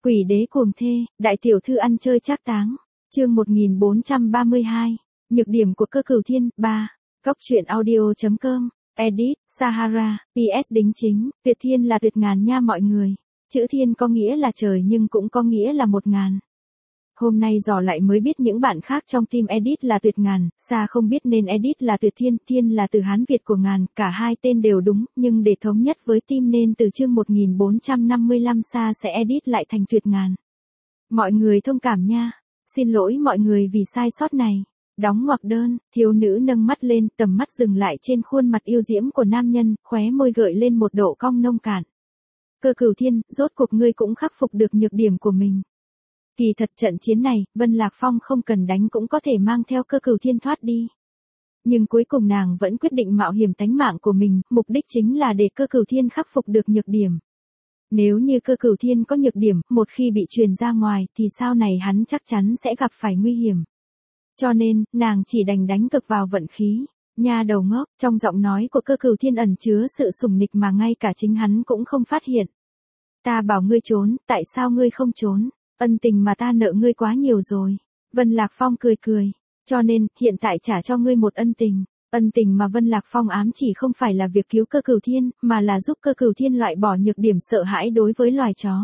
Quỷ đế cuồng thê, đại tiểu thư ăn chơi trác táng. Chương 1432. Nhược điểm của Cơ Cửu Thiên 3. Góc truyện audio.com. Edit, Sahara, PS đính chính, tuyệt thiên là tuyệt ngàn nha mọi người. Chữ thiên có nghĩa là trời nhưng cũng có nghĩa là 1000. Hôm nay dò lại mới biết những bạn khác trong team Edit là tuyệt ngàn, Sa không biết nên Edit là tuyệt thiên, thiên là từ Hán Việt của ngàn, cả hai tên đều đúng, nhưng để thống nhất với team nên từ chương 1455 Sa sẽ Edit lại thành tuyệt ngàn. Mọi người thông cảm nha, xin lỗi mọi người vì sai sót này. Đóng ngoặc đơn, thiếu nữ nâng mắt lên, tầm mắt dừng lại trên khuôn mặt yêu diễm của nam nhân, khóe môi gợi lên một độ cong nông cạn. Cơ Cửu Thiên, rốt cuộc ngươi cũng khắc phục được nhược điểm của mình. Kỳ thật trận chiến này, Vân Lạc Phong không cần đánh cũng có thể mang theo Cơ Cửu Thiên thoát đi. Nhưng cuối cùng nàng vẫn quyết định mạo hiểm tánh mạng của mình, mục đích chính là để Cơ Cửu Thiên khắc phục được nhược điểm. Nếu như Cơ Cửu Thiên có nhược điểm, một khi bị truyền ra ngoài thì sau này hắn chắc chắn sẽ gặp phải nguy hiểm. Cho nên, nàng chỉ đành đánh cực vào vận khí. Nha đầu ngốc, trong giọng nói của Cơ Cửu Thiên ẩn chứa sự sủng nịch mà ngay cả chính hắn cũng không phát hiện. Ta bảo ngươi trốn, tại sao ngươi không trốn? Ân tình mà ta nợ ngươi quá nhiều rồi. Vân Lạc Phong cười cười. Cho nên, hiện tại trả cho ngươi một ân tình. Ân tình mà Vân Lạc Phong ám chỉ không phải là việc cứu Cơ Cửu Thiên, mà là giúp Cơ Cửu Thiên loại bỏ nhược điểm sợ hãi đối với loài chó.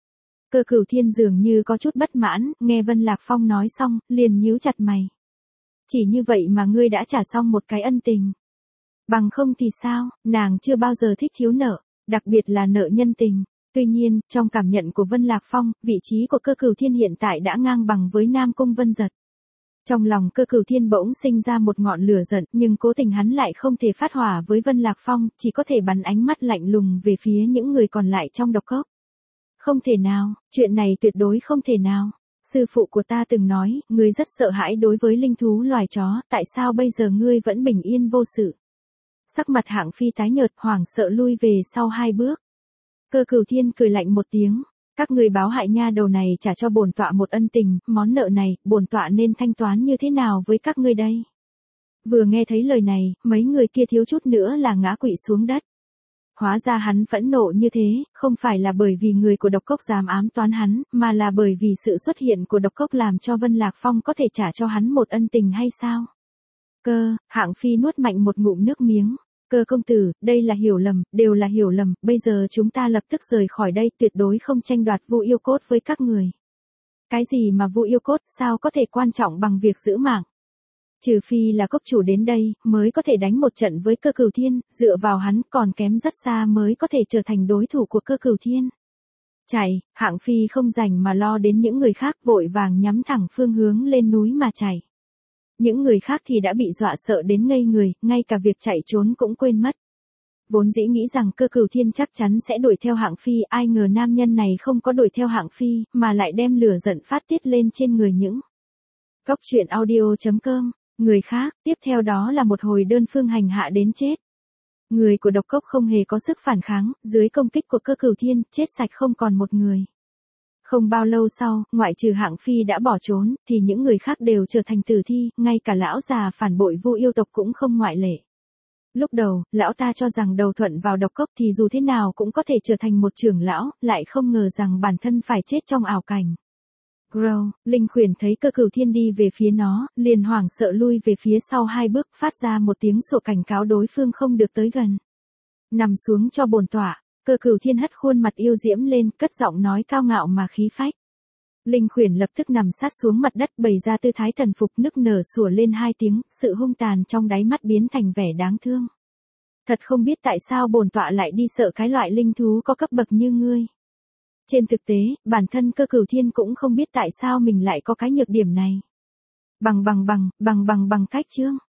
Cơ Cửu Thiên dường như có chút bất mãn, nghe Vân Lạc Phong nói xong, liền nhíu chặt mày. Chỉ như vậy mà ngươi đã trả xong một cái ân tình. Bằng không thì sao, nàng chưa bao giờ thích thiếu nợ, đặc biệt là nợ nhân tình. Tuy nhiên, trong cảm nhận của Vân Lạc Phong, vị trí của Cơ Cửu Thiên hiện tại đã ngang bằng với Nam Cung Vân Giật. Trong lòng Cơ Cửu Thiên bỗng sinh ra một ngọn lửa giận, nhưng cố tình hắn lại không thể phát hỏa với Vân Lạc Phong, chỉ có thể bắn ánh mắt lạnh lùng về phía những người còn lại trong độc cốc. Không thể nào, chuyện này tuyệt đối không thể nào. Sư phụ của ta từng nói, ngươi rất sợ hãi đối với linh thú loài chó, tại sao bây giờ ngươi vẫn bình yên vô sự? Sắc mặt Hạng Phi tái nhợt, hoảng sợ lui về sau 2 bước. Cơ Cửu Thiên cười lạnh một tiếng, các ngươi báo hại nha đầu này trả cho bổn tọa một ân tình, món nợ này, bổn tọa nên thanh toán như thế nào với các ngươi đây? Vừa nghe thấy lời này, mấy người kia thiếu chút nữa là ngã quỵ xuống đất. Hóa ra hắn phẫn nộ như thế, không phải là bởi vì người của độc cốc dám ám toán hắn, mà là bởi vì sự xuất hiện của độc cốc làm cho Vân Lạc Phong có thể trả cho hắn một ân tình hay sao? Hạng Phi nuốt mạnh một ngụm nước miếng. Cơ công tử, đây là hiểu lầm, đều là hiểu lầm, bây giờ chúng ta lập tức rời khỏi đây, tuyệt đối không tranh đoạt Vu Yêu Cốt với các người. Cái gì mà Vu Yêu Cốt, sao có thể quan trọng bằng việc giữ mạng? Trừ phi là cốc chủ đến đây, mới có thể đánh một trận với Cơ Cửu Thiên, dựa vào hắn còn kém rất xa mới có thể trở thành đối thủ của Cơ Cửu Thiên. Chạy, Hạng Phi không rảnh mà lo đến những người khác, vội vàng nhắm thẳng phương hướng lên núi mà chạy. Những người khác thì đã bị dọa sợ đến ngây người, ngay cả việc chạy trốn cũng quên mất. Vốn dĩ nghĩ rằng Cơ Cửu Thiên chắc chắn sẽ đuổi theo Hạng Phi, ai ngờ nam nhân này không có đuổi theo Hạng Phi, mà lại đem lửa giận phát tiết lên trên người những. Góc truyện audio.com. Người khác, tiếp theo đó là một hồi đơn phương hành hạ đến chết. Người của độc cốc không hề có sức phản kháng, dưới công kích của Cơ Cửu Thiên, chết sạch không còn một người. Không bao lâu sau, ngoại trừ Hạng Phi đã bỏ trốn, thì những người khác đều trở thành tử thi, ngay cả lão già phản bội Vu yêu tộc cũng không ngoại lệ. Lúc đầu, lão ta cho rằng đầu thuận vào độc cốc thì dù thế nào cũng có thể trở thành một trưởng lão, lại không ngờ rằng bản thân phải chết trong ảo cảnh. Grow, Linh Khuyển thấy Cơ Cửu Thiên đi về phía nó, liền hoảng sợ lui về phía sau 2 bước, phát ra một tiếng sủa cảnh cáo đối phương không được tới gần. Nằm xuống cho bổn tọa. Cơ Cửu Thiên hất khuôn mặt yêu diễm lên, cất giọng nói cao ngạo mà khí phách. Linh Khuyển lập tức nằm sát xuống mặt đất, bày ra tư thái thần phục, nức nở sủa lên 2 tiếng, sự hung tàn trong đáy mắt biến thành vẻ đáng thương. Thật không biết tại sao bổn tọa lại đi sợ cái loại linh thú có cấp bậc như ngươi. Trên thực tế, bản thân Cơ Cửu Thiên cũng không biết tại sao mình lại có cái nhược điểm này. Bằng cách chương.